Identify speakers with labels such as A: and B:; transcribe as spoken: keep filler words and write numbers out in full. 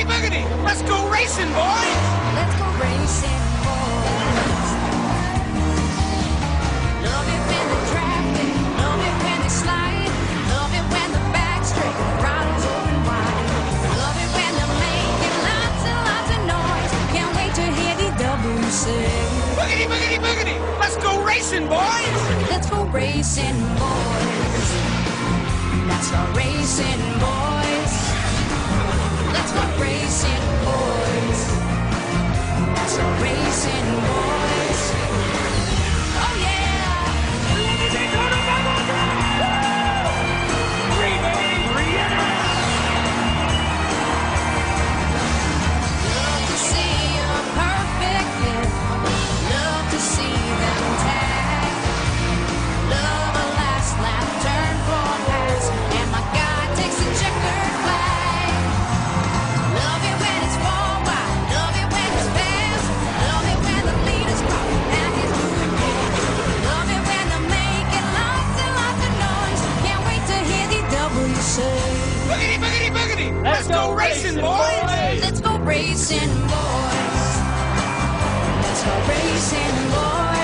A: boogity! Let's go racing, boys!
B: Let's go racing, boys. Love it when the traffic, love it when they slide, love it when the back's straight, throttles open wide. Love it when they're making lots and lots of noise. Can't wait to hear the W say.
A: Boogity, boogity, boogity! Let's go racing, boys!
B: Let's go racing, boys. Let's go racing, boys. Let's go racing, boys. Let's go racing, boys. Oh yeah!
A: Three, baby! Three,
B: Love to see a perfect hit. Love to see them tag. Love a last lap turn for pass, and my guy takes a checkered flag. Love it when it's four wide, love it when it's fast, love it when the leader's crossing and he's moving forward. Love it when they're making lots and lots of noise. Can't wait to hear the W say.
A: boogity, boogity, boogity! Let's go racing, boys!
B: Let's go racing, boys. Let's go racing, boys.